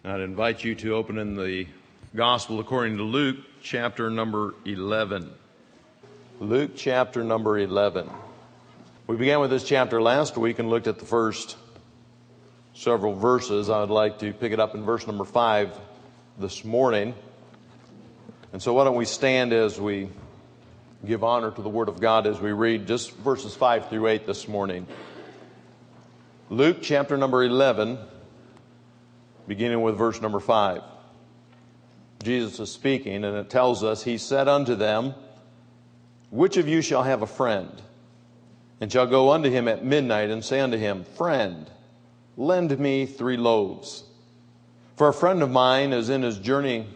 I'd invite you to open in the Gospel according to Luke, chapter number 11. Luke, chapter number 11. We began with this chapter last week and looked at the first several verses. I would like to pick it up in verse number 5 this morning. And so why don't we stand as we give honor to the Word of God as we read just verses 5 through 8 this morning. Luke, chapter number 11, beginning with verse number 5. Jesus is speaking, and it tells us, He said unto them, Which of you shall have a friend, and shall go unto him at midnight, and say unto him, Friend, lend me 3 loaves. For a friend of mine in his journey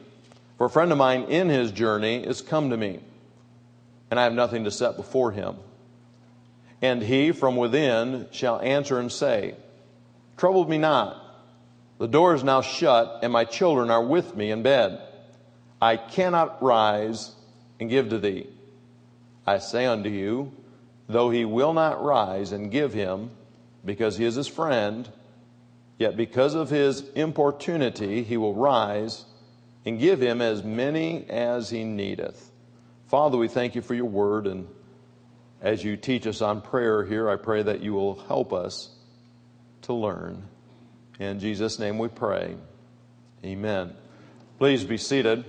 is come to me, and I have nothing to set before him. And he from within shall answer and say, Trouble me not. The door is now shut, and my children are with me in bed. I cannot rise and give to thee. I say unto you, though he will not rise and give him, because he is his friend, yet because of his importunity he will rise and give him as many as he needeth. Father, we thank you for your word, and as you teach us on prayer here, I pray that you will help us to learn. In Jesus' name we pray. Amen. Please be seated.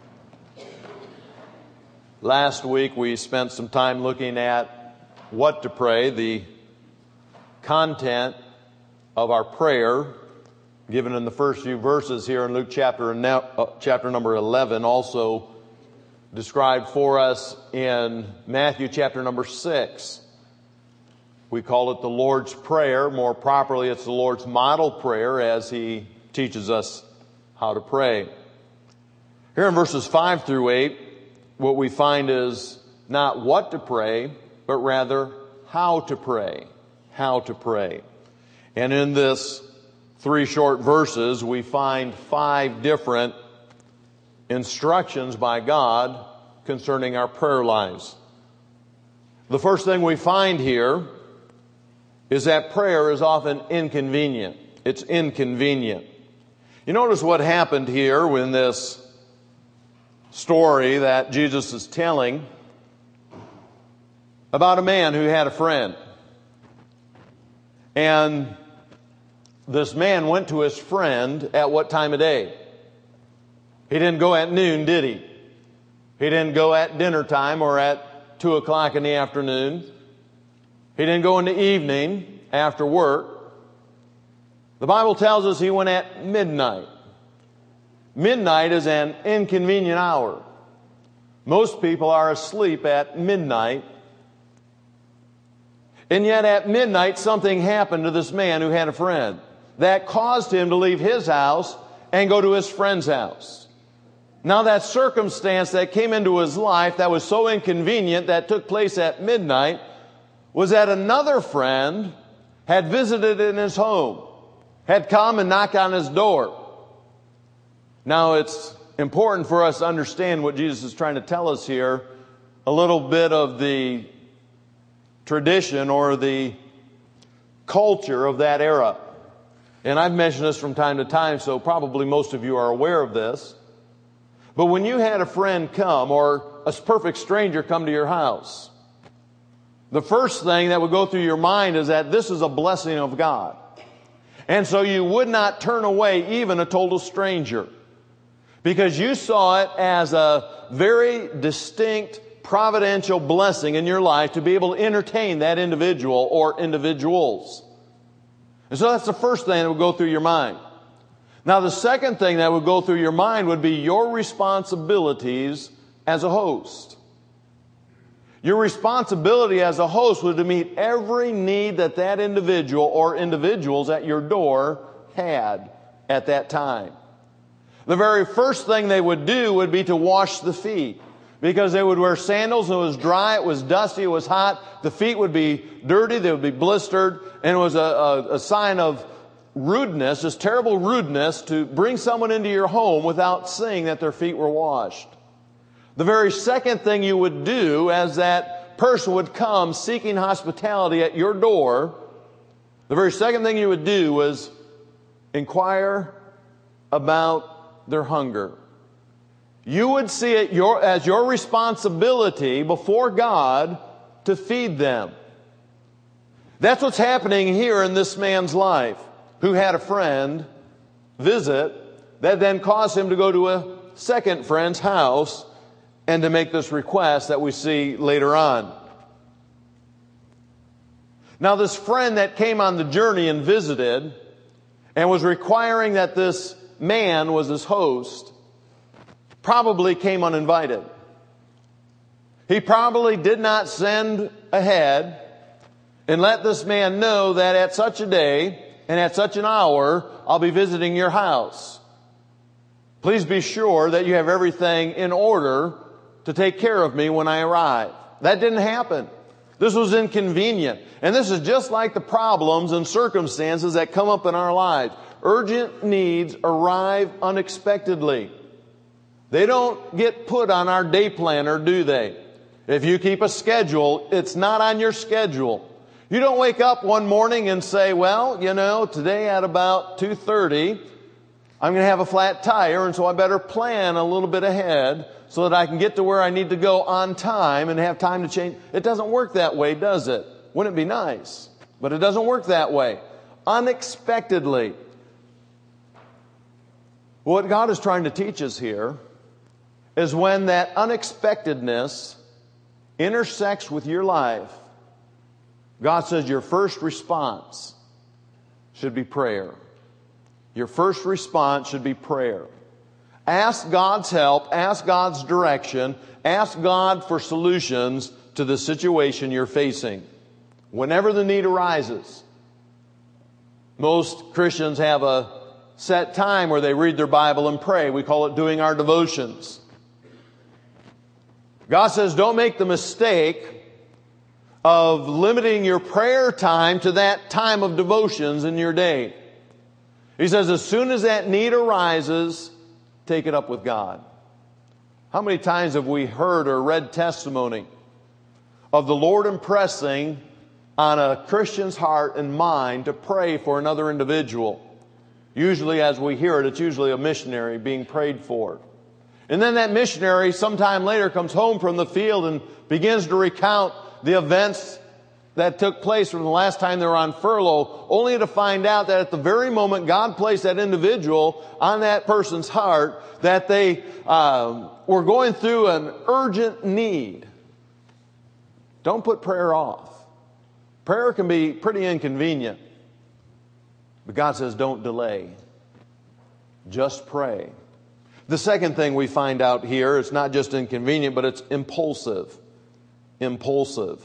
Last week we spent some time looking at what to pray, the content of our prayer given in the first few verses here in Luke chapter number 11, also described for us in Matthew chapter number 6. We call it the Lord's Prayer. More properly, it's the Lord's model prayer as He teaches us how to pray. Here in verses 5 through 8, what we find is not what to pray, but rather how to pray. How to pray. And in this 3 short verses, we find 5 different instructions by God concerning our prayer lives. The first thing we find here is that prayer is often inconvenient. It's inconvenient. You notice what happened here in this story that Jesus is telling about a man who had a friend. And this man went to his friend at what time of day? He didn't go at noon, did he? He didn't go at dinner time or at 2 o'clock in the afternoon. He didn't go in the evening after work. The Bible tells us he went at midnight. Midnight is an inconvenient hour. Most people are asleep at midnight. And yet at midnight something happened to this man who had a friend that caused him to leave his house and go to his friend's house. Now that circumstance that came into his life that was so inconvenient that took place at midnight was that another friend had visited in his home, had come and knocked on his door. Now it's important for us to understand what Jesus is trying to tell us here, a little bit of the tradition or the culture of that era. And I've mentioned this from time to time, so probably most of you are aware of this. But when you had a friend come or a perfect stranger come to your house, the first thing that would go through your mind is that this is a blessing of God. And so you would not turn away even a total stranger, because you saw it as a very distinct providential blessing in your life to be able to entertain that individual or individuals. And so that's the first thing that would go through your mind. Now the second thing that would go through your mind would be your responsibilities as a host. Your responsibility as a host was to meet every need that that individual or individuals at your door had at that time. The very first thing they would do would be to wash the feet, because they would wear sandals. It was dry, it was dusty, it was hot. The feet would be dirty, they would be blistered, and it was a sign of rudeness, just terrible rudeness, to bring someone into your home without seeing that their feet were washed. The very second thing you would do as that person would come seeking hospitality at your door, the very second thing you would do was inquire about their hunger. You would see it as your responsibility before God to feed them. That's what's happening here in this man's life, who had a friend visit that then caused him to go to a second friend's house and to make this request that we see later on. Now, this friend that came on the journey and visited and was requiring that this man was his host probably came uninvited. He probably did not send ahead and let this man know that at such a day and at such an hour, I'll be visiting your house. Please be sure that you have everything in order to take care of me when I arrive. That didn't happen. This was inconvenient. And this is just like the problems and circumstances that come up in our lives. Urgent needs arrive unexpectedly. They don't get put on our day planner, do they? If you keep a schedule, it's not on your schedule. You don't wake up one morning and say, well, today at about 2:30, I'm going to have a flat tire, and so I better plan a little bit ahead so that I can get to where I need to go on time and have time to change. It doesn't work that way, does it? Wouldn't it be nice? But it doesn't work that way. Unexpectedly. What God is trying to teach us here is when that unexpectedness intersects with your life, God says your first response should be prayer. Your first response should be prayer. Ask God's help, ask God's direction, ask God for solutions to the situation you're facing. Whenever the need arises. Most Christians have a set time where they read their Bible and pray. We call it doing our devotions. God says don't make the mistake of limiting your prayer time to that time of devotions in your day. He says as soon as that need arises, take it up with God. How many times have we heard or read testimony of the Lord impressing on a Christian's heart and mind to pray for another individual? Usually as we hear it, it's usually a missionary being prayed for. And then that missionary sometime later comes home from the field and begins to recount the events that took place from the last time they were on furlough, only to find out that at the very moment God placed that individual on that person's heart, that they were going through an urgent need. Don't put prayer off. Prayer can be pretty inconvenient. But God says don't delay. Just pray. The second thing we find out here, it's not just inconvenient, but it's impulsive. Impulsive.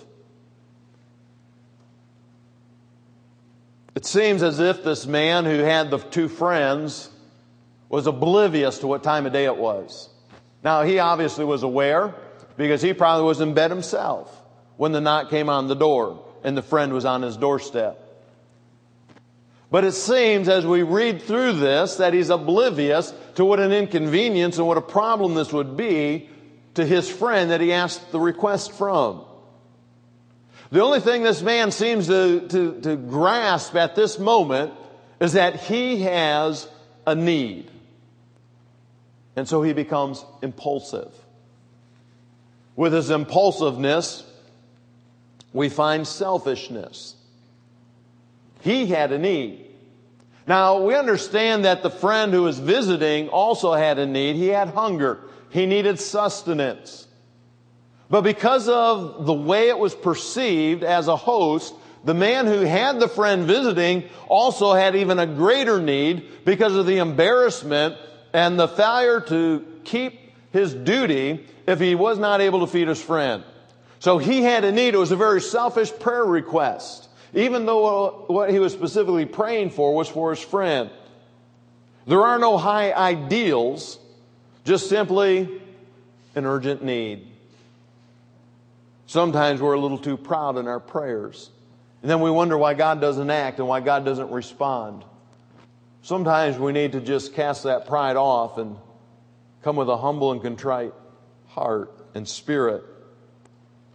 It seems as if this man who had the two friends was oblivious to what time of day it was. Now, he obviously was aware because he probably was in bed himself when the knock came on the door and the friend was on his doorstep. But it seems as we read through this that he's oblivious to what an inconvenience and what a problem this would be to his friend that he asked the request from. The only thing this man seems to grasp at this moment is that he has a need. And so he becomes impulsive. With his impulsiveness, we find selfishness. He had a need. Now, we understand that the friend who was visiting also had a need. He had hunger. He needed sustenance. But because of the way it was perceived as a host, the man who had the friend visiting also had even a greater need because of the embarrassment and the failure to keep his duty if he was not able to feed his friend. So he had a need. It was a very selfish prayer request, even though what he was specifically praying for was for his friend. There are no high ideals, just simply an urgent need. Sometimes we're a little too proud in our prayers. And then we wonder why God doesn't act and why God doesn't respond. Sometimes we need to just cast that pride off and come with a humble and contrite heart and spirit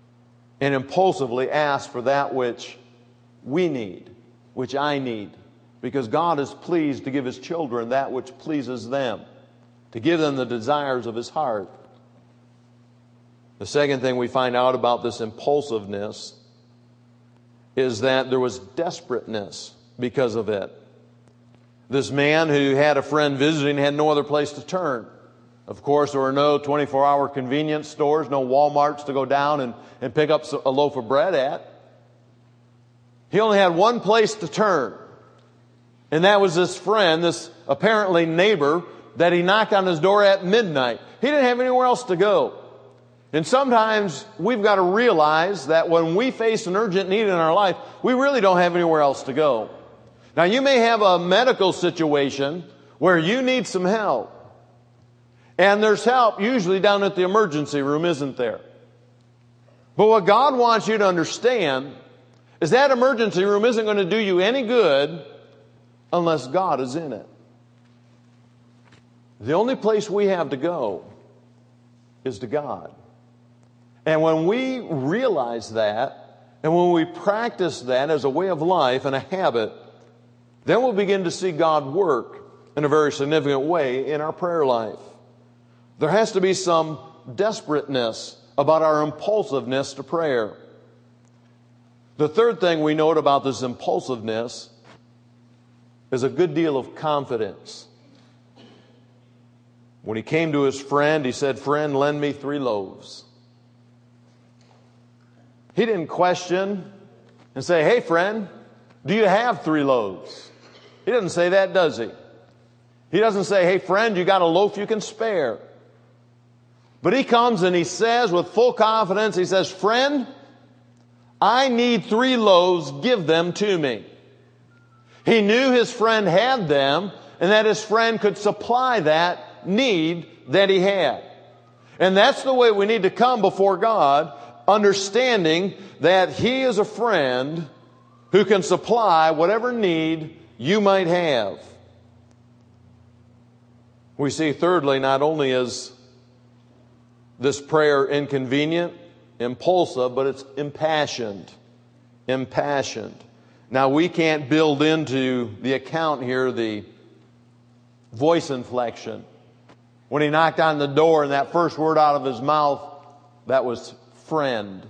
and impulsively ask for that which we need, which I need, because God is pleased to give His children that which pleases them, to give them the desires of His heart. The second thing we find out about this impulsiveness is that there was desperateness because of it. This man who had a friend visiting had no other place to turn. Of course, there were no 24-hour convenience stores, no Walmarts to go down and pick up a loaf of bread at. He only had one place to turn. And that was this friend, this apparently neighbor, that he knocked on his door at midnight. He didn't have anywhere else to go. And sometimes we've got to realize that when we face an urgent need in our life, we really don't have anywhere else to go. Now, you may have a medical situation where you need some help. And there's help usually down at the emergency room, isn't there? But what God wants you to understand is that emergency room isn't going to do you any good unless God is in it. The only place we have to go is to God. And when we realize that, and when we practice that as a way of life and a habit, then we'll begin to see God work in a very significant way in our prayer life. There has to be some desperateness about our impulsiveness to prayer. The third thing we note about this impulsiveness is a good deal of confidence. When he came to his friend, he said, "Friend, lend me 3 loaves." He didn't question and say, "Hey, friend, do you have 3 loaves?" He doesn't say that, does he? He doesn't say, "Hey, friend, you got a loaf you can spare." But he comes and he says with full confidence, he says, "Friend, I need 3 loaves, give them to me." He knew his friend had them and that his friend could supply that need that he had. And that's the way we need to come before God, understanding that He is a friend who can supply whatever need you might have. We see thirdly, not only is this prayer inconvenient, impulsive, but it's impassioned. Impassioned. Now, we can't build into the account here the voice inflection. When he knocked on the door and that first word out of his mouth, that was friend.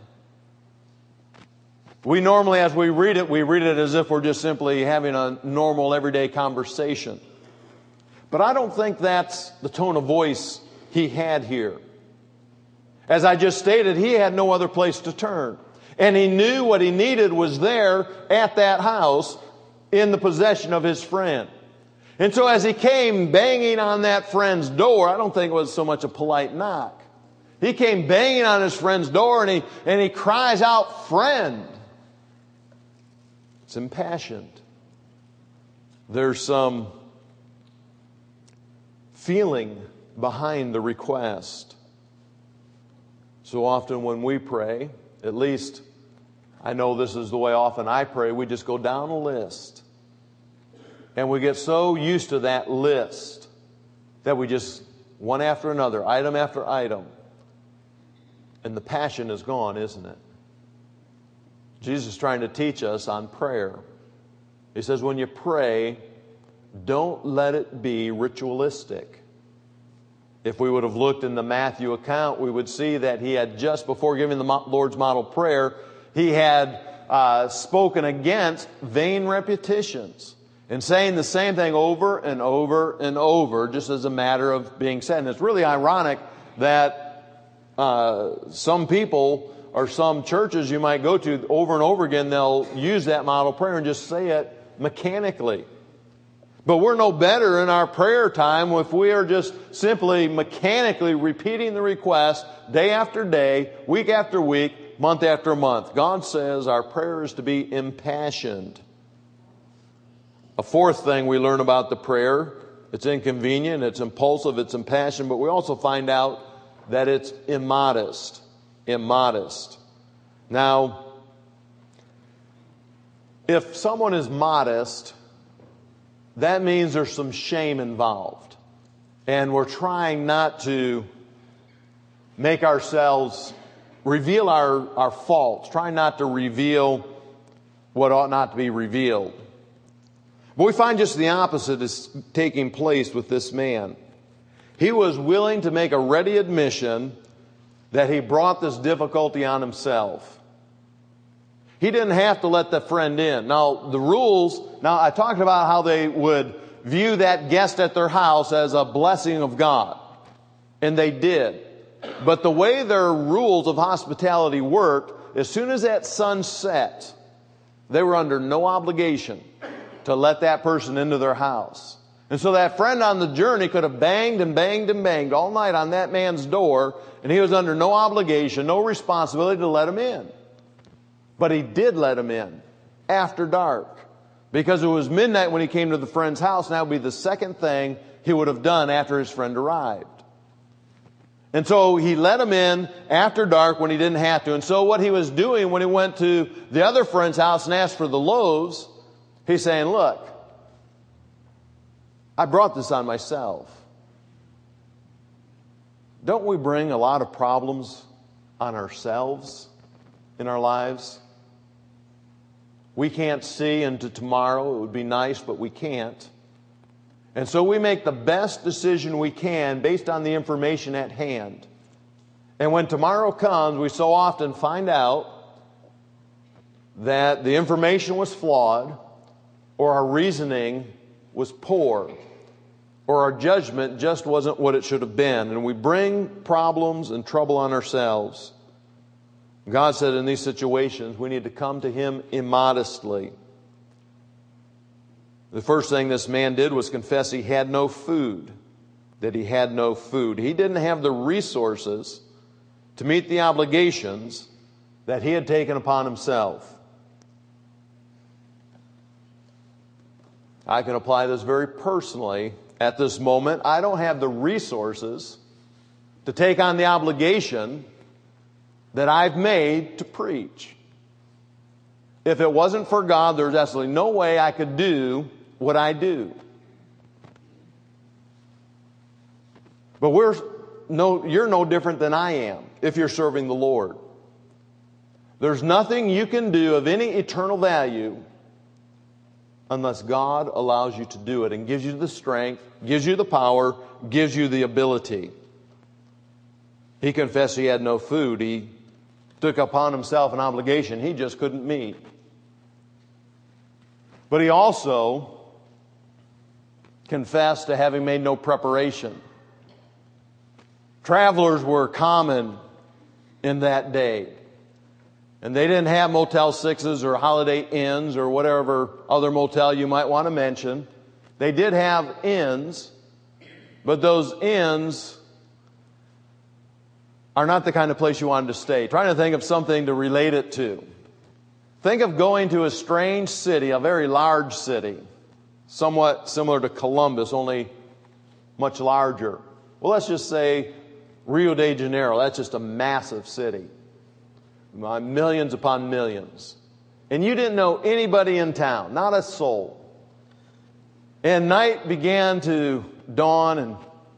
We normally, as we read it as if we're just simply having a normal everyday conversation. But I don't think that's the tone of voice he had here. As I just stated, he had no other place to turn. And he knew what he needed was there at that house in the possession of his friend. And so as he came banging on that friend's door, I don't think it was so much a polite knock. He came banging on his friend's door and he cries out, "Friend." It's impassioned. There's some feeling behind the request. So often when we pray, at least I know this is the way often I pray, we just go down a list. And we get so used to that list that we just, one after another, item after item. And the passion is gone, isn't it? Jesus is trying to teach us on prayer. He says, when you pray, don't let it be ritualistic. If we would have looked in the Matthew account, we would see that he had just before giving the Lord's model prayer, he had spoken against vain repetitions and saying the same thing over and over and over just as a matter of being said. And it's really ironic that some people or some churches you might go to over and over again, they'll use that model prayer and just say it mechanically. But we're no better in our prayer time if we are just simply mechanically repeating the request day after day, week after week, month after month. God says our prayer is to be impassioned. A fourth thing we learn about the prayer, it's inconvenient, it's impulsive, it's impassioned, but we also find out that it's immodest. Immodest. Now, if someone is modest, that means there's some shame involved. And we're trying not to make ourselves reveal our faults, trying not to reveal what ought not to be revealed. But we find just the opposite is taking place with this man. He was willing to make a ready admission that he brought this difficulty on himself. He didn't have to let the friend in. Now, the rules, I talked about how they would view that guest at their house as a blessing of God. And they did. But the way their rules of hospitality worked, as soon as that sun set, they were under no obligation to let that person into their house. And so that friend on the journey could have banged and banged and banged all night on that man's door, and he was under no obligation, no responsibility to let him in. But he did let him in after dark, because it was midnight when he came to the friend's house, and that would be the second thing he would have done after his friend arrived. And so he let him in after dark when he didn't have to. And so what he was doing when he went to the other friend's house and asked for the loaves, he's saying, look, I brought this on myself. Don't we bring a lot of problems on ourselves in our lives? We can't see into tomorrow. It would be nice, but we can't. And so we make the best decision we can based on the information at hand. And when tomorrow comes, we so often find out that the information was flawed, or our reasoning was poor, or our judgment just wasn't what it should have been. And we bring problems and trouble on ourselves. God said in these situations, we need to come to Him immodestly. The first thing this man did was confess he had no food, that he had no food. He didn't have the resources to meet the obligations that he had taken upon himself. I can apply this very personally at this moment. I don't have the resources to take on the obligation that I've made to preach. If it wasn't for God, there's absolutely no way I could do what I do. But you're no different than I am if you're serving the Lord. There's nothing you can do of any eternal value unless God allows you to do it and gives you the strength, gives you the power, gives you the ability. He confessed he had no food. He took upon himself an obligation he just couldn't meet. But he also confessed to having made no preparation. Travelers were common in that day. And they didn't have Motel 6s or Holiday Inns or whatever other motel you might want to mention. They did have inns, but those inns are not the kind of place you wanted to stay. Trying to think of something to relate it to. Think of going to a strange city, a very large city, somewhat similar to Columbus, only much larger. Well, let's just say Rio de Janeiro. That's just a massive city. Millions upon millions. And you didn't know anybody in town, not a soul. And night began to dawn, and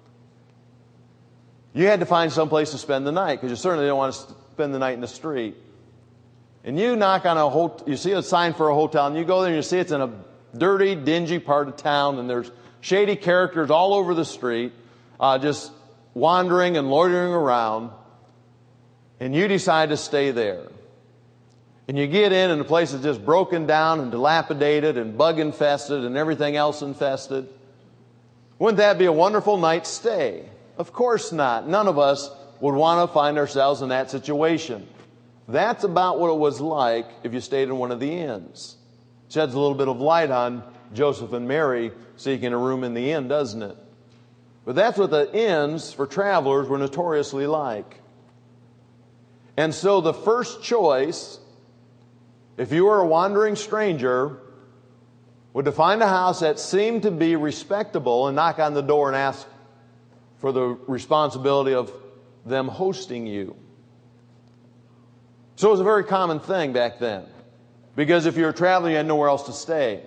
you had to find some place to spend the night, because you certainly don't want to spend the night in the street. And you knock on you see a sign for a hotel, and you go there and you see it's in a dirty, dingy part of town, and there's shady characters all over the street, just wandering and loitering around. And you decide to stay there. And you get in, and the place is just broken down and dilapidated and bug infested and everything else infested. Wouldn't that be a wonderful night's stay? Of course not. None of us would want to find ourselves in that situation. That's about what it was like if you stayed in one of the inns. Sheds a little bit of light on Joseph and Mary seeking a room in the inn, doesn't it? But that's what the inns for travelers were notoriously like. And so the first choice, if you were a wandering stranger, would to find a house that seemed to be respectable and knock on the door and ask for the responsibility of them hosting you. So it was a very common thing back then, because if you were traveling, you had nowhere else to stay.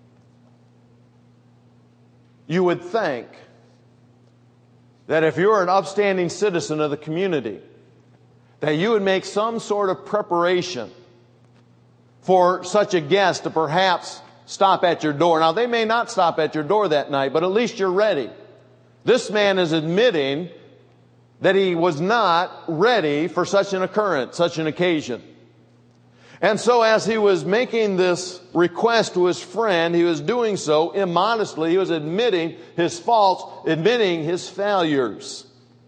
You would think that if you were an upstanding citizen of the community, that you would make some sort of preparation for such a guest to perhaps stop at your door. Now, they may not stop at your door that night, but at least you're ready. This man is admitting that he was not ready for such an occurrence, such an occasion. And so as he was making this request to his friend, he was doing so immodestly. He was admitting his faults, admitting his failures.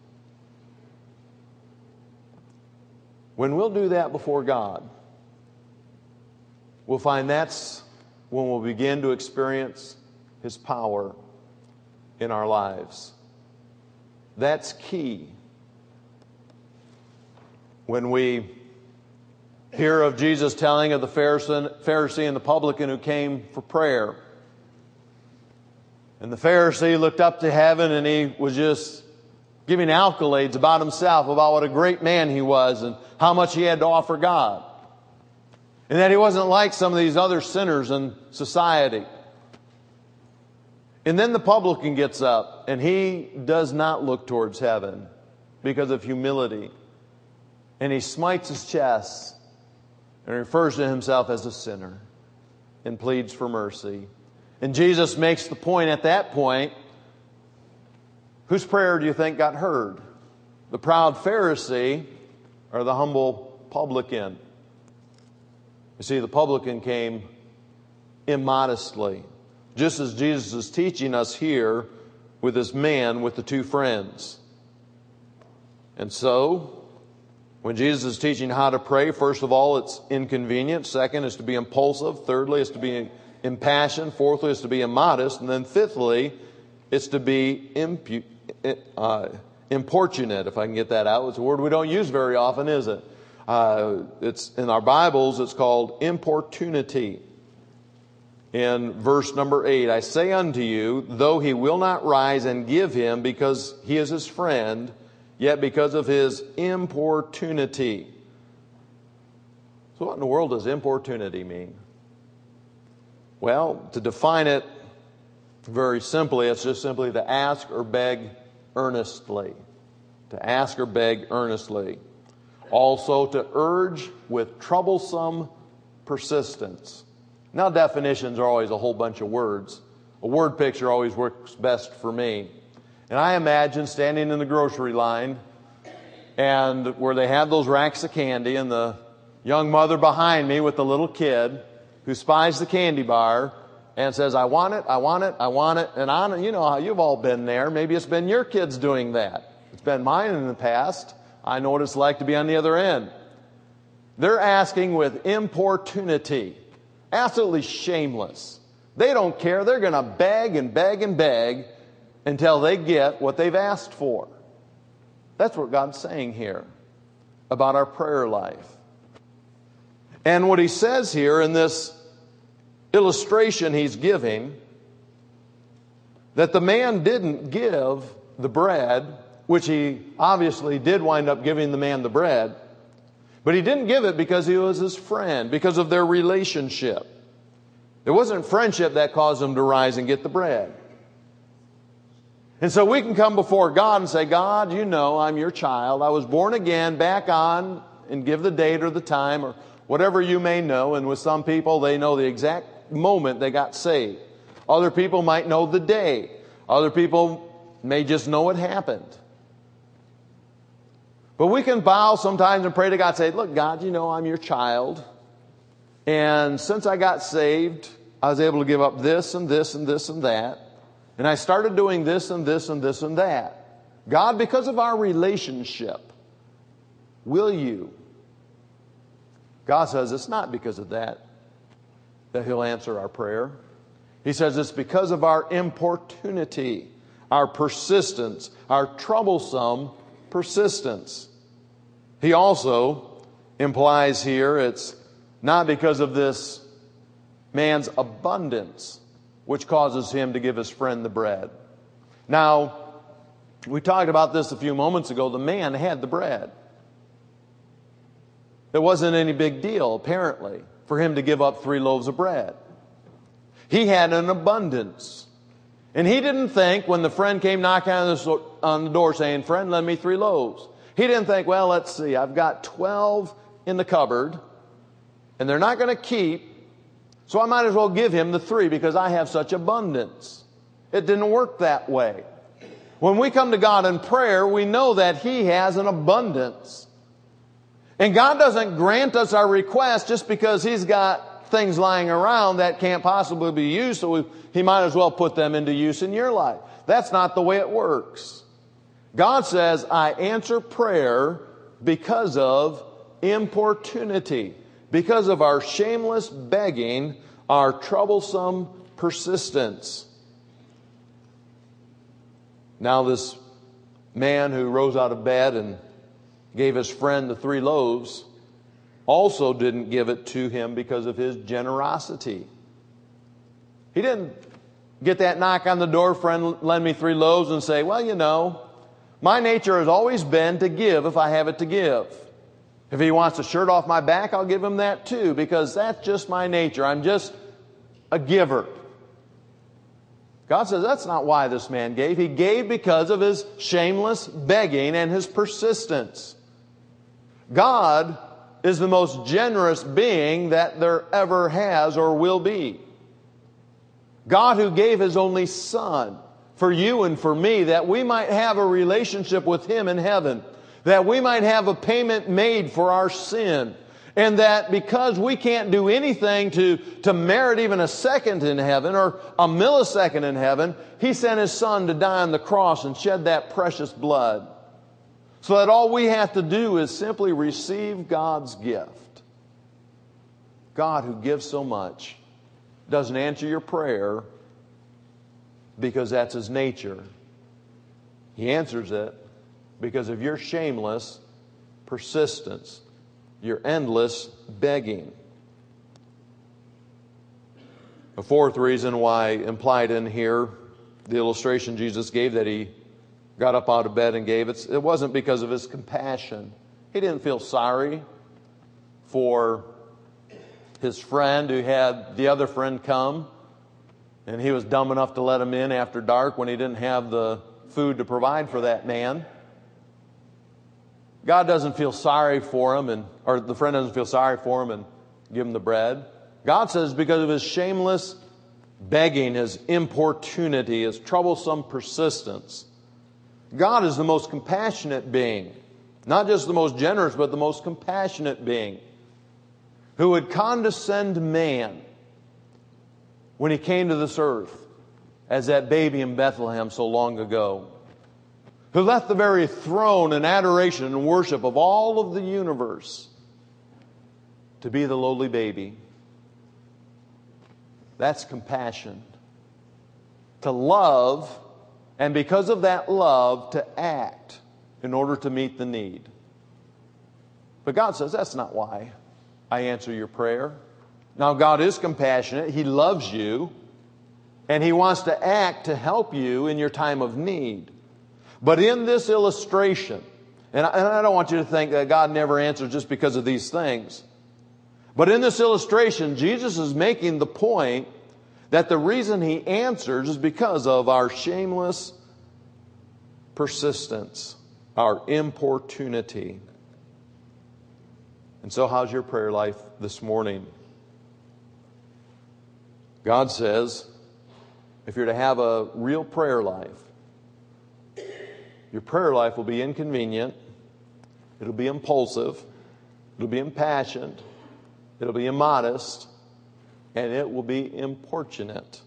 When we'll do that before God, we'll find that's when we'll begin to experience His power in our lives. That's key. When we hear of Jesus telling of the Pharisee and the publican who came for prayer, and the Pharisee looked up to heaven and he was just giving accolades about himself, about what a great man he was and how much he had to offer God. And that he wasn't like some of these other sinners in society. And then the publican gets up and he does not look towards heaven because of humility. And he smites his chest and refers to himself as a sinner and pleads for mercy. And Jesus makes the point at that point, whose prayer do you think got heard? The proud Pharisee or the humble publican? You see, the publican came immodestly, just as Jesus is teaching us here with this man with the two friends. And so, when Jesus is teaching how to pray, first of all, it's inconvenient. Second, is to be impulsive. Thirdly, it's to be impassioned. Fourthly, it's to be immodest. And then fifthly, it's to be importunate, if I can get that out. It's a word we don't use very often, is it? It's in our Bibles, it's called importunity. In verse number 8, I say unto you, though he will not rise and give him because he is his friend, yet because of his importunity. So what in the world does importunity mean? Well, to define it very simply, it's just simply to ask or beg earnestly. To ask or beg earnestly. Also to urge with troublesome persistence. Now definitions are always a whole bunch of words. A word picture always works best for me. And I imagine standing in the grocery line and where they have those racks of candy and the young mother behind me with the little kid who spies the candy bar and says, I want it, I want it, I want it. And you know how you've all been there. Maybe it's been your kids doing that. It's been mine in the past. I know what it's like to be on the other end. They're asking with importunity. Absolutely shameless. They don't care. They're going to beg and beg and beg until they get what they've asked for. That's what God's saying here about our prayer life. And what He says here in this illustration He's giving, that the man didn't give the bread, which he obviously did wind up giving the man the bread, but he didn't give it because he was his friend, because of their relationship. It wasn't friendship that caused him to rise and get the bread. And so we can come before God and say, God, you know I'm your child. I was born again, back on, and give the date or the time or whatever you may know. And with some people, they know the exact moment they got saved. Other people might know the day. Other people may just know it happened. But we can bow sometimes and pray to God and say, look, God, you know I'm your child. And since I got saved, I was able to give up this and this and this and that. And I started doing this and this and this and that. God, because of our relationship, will you? God says it's not because of that He'll answer our prayer. He says it's because of our importunity, our persistence, our troublesome persistence. He also implies here it's not because of this man's abundance which causes him to give his friend the bread. Now, we talked about this a few moments ago. The man had the bread. It wasn't any big deal, apparently, for him to give up 3 loaves of bread. He had an abundance. And he didn't think when the friend came knocking on the door saying, friend, lend me 3 loaves. He didn't think, well, let's see, I've got 12 in the cupboard and they're not going to keep. So I might as well give him the 3 because I have such abundance. It didn't work that way. When we come to God in prayer, we know that He has an abundance. And God doesn't grant us our request just because He's got things lying around that can't possibly be used, so He might as well put them into use in your life. That's not the way it works. God says, I answer prayer because of importunity, because of our shameless begging, our troublesome persistence. Now this man who rose out of bed and gave his friend the 3 loaves also didn't give it to him because of his generosity. He didn't get that knock on the door, friend, lend me 3 loaves, and say, well, you know, my nature has always been to give if I have it to give. If he wants a shirt off my back, I'll give him that too, because that's just my nature. I'm just a giver. God says that's not why this man gave. He gave because of his shameless begging and his persistence. God is the most generous being that there ever has or will be. God who gave His only Son for you and for me, that we might have a relationship with Him in heaven, that we might have a payment made for our sin, and that because we can't do anything to merit even a second in heaven or a millisecond in heaven, He sent His Son to die on the cross and shed that precious blood. So that all we have to do is simply receive God's gift. God who gives so much doesn't answer your prayer because that's His nature. He answers it because of your shameless persistence, your endless begging. A 4th reason why implied in here, the illustration Jesus gave that He got up out of bed and gave it, it wasn't because of His compassion. He didn't feel sorry for his friend who had the other friend come, and he was dumb enough to let him in after dark when he didn't have the food to provide for that man. God doesn't feel sorry for him, or the friend doesn't feel sorry for him and give him the bread. God says because of his shameless begging, his importunity, his troublesome persistence, God is the most compassionate being. Not just the most generous, but the most compassionate being, who would condescend man when He came to this earth as that baby in Bethlehem so long ago, who left the very throne and adoration and worship of all of the universe to be the lowly baby. That's compassion. To love, and because of that love, to act in order to meet the need. But God says, that's not why I answer your prayer. Now, God is compassionate. He loves you. And He wants to act to help you in your time of need. But in this illustration, and I don't want you to think that God never answers just because of these things. But in this illustration, Jesus is making the point that the reason He answers is because of our shameless persistence, our importunity. And so how's your prayer life this morning? God says, if you're to have a real prayer life, your prayer life will be inconvenient, it'll be impulsive, it'll be impassioned, it'll be immodest, and it will be importunate.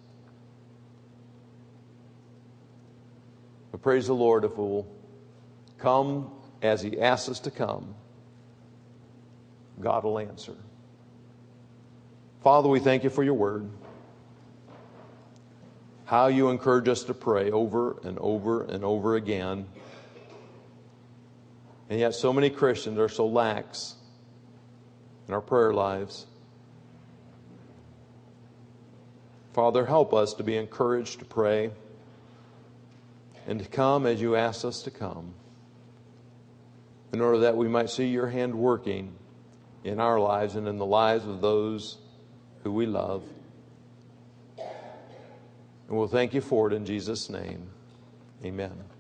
But praise the Lord, if we'll come as He asks us to come, God will answer. Father, we thank You for Your word. How You encourage us to pray over and over and over again. And yet so many Christians are so lax in our prayer lives. Father, help us to be encouraged to pray and to come as You ask us to come, in order that we might see Your hand working in our lives and in the lives of those who we love. And we'll thank You for it in Jesus' name. Amen.